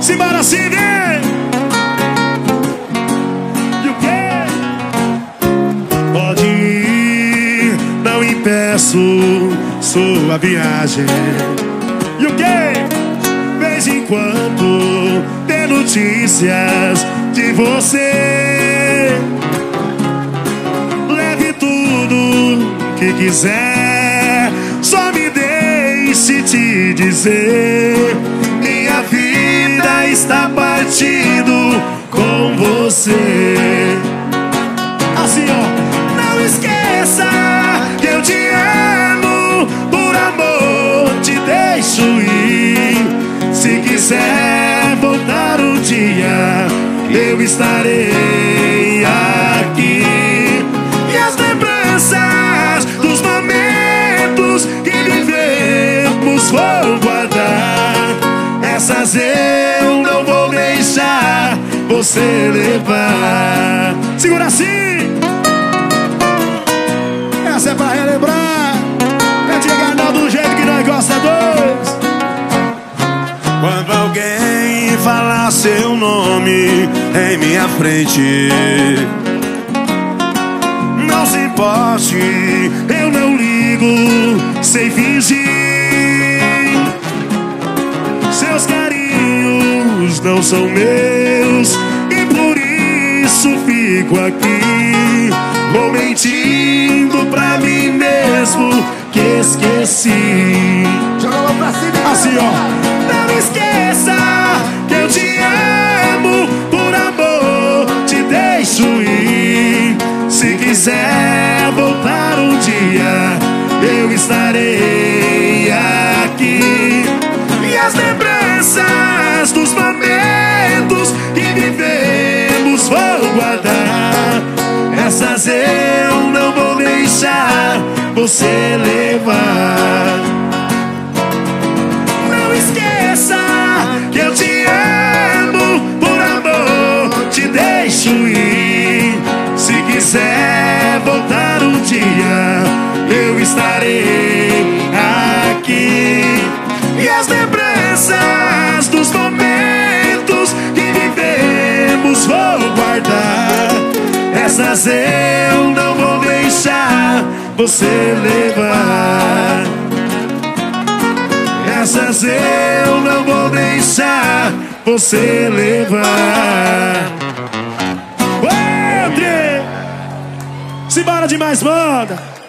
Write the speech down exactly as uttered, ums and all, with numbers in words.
Simbora, Cine! E o quê? Pode ir, não impeço sua viagem. E o quê? Vez em quando tem notícias de você. Leve tudo que quiser, só me deixe te dizer: minha vida está partindo com você. Assim, ó, não esqueça que eu te amo, por amor te deixo ir. Se quiser voltar um dia, eu estarei aqui. E as lembranças dos momentos que vivemos vou guardar. Essas eu não vou deixar você levar. Segura assim! Essa é pra relembrar. É de enganar do jeito que nós gosta dois. Quando alguém falar seu nome em minha frente, não se importe, eu não ligo, sei fingir. Seus carinhos não são meus e por isso fico aqui, vou mentindo pra mim mesmo que esqueci. Joga lá pra cima. Assim, ó. Não esqueça que eu te amo, por amor te deixo ir. Se quiser voltar um dia, eu estarei aqui. E as lembranças dos momentos que vivemos vou guardar. Essas eu não vou deixar você levar. Não esqueça que eu te amo, por amor te deixo ir. Se quiser voltar um dia, eu estarei aqui. E as lembranças dos momentos que vivemos vou guardar. Essas eu não vou deixar você levar. Essas eu não vou deixar você levar. Entre! Simbora demais, manda!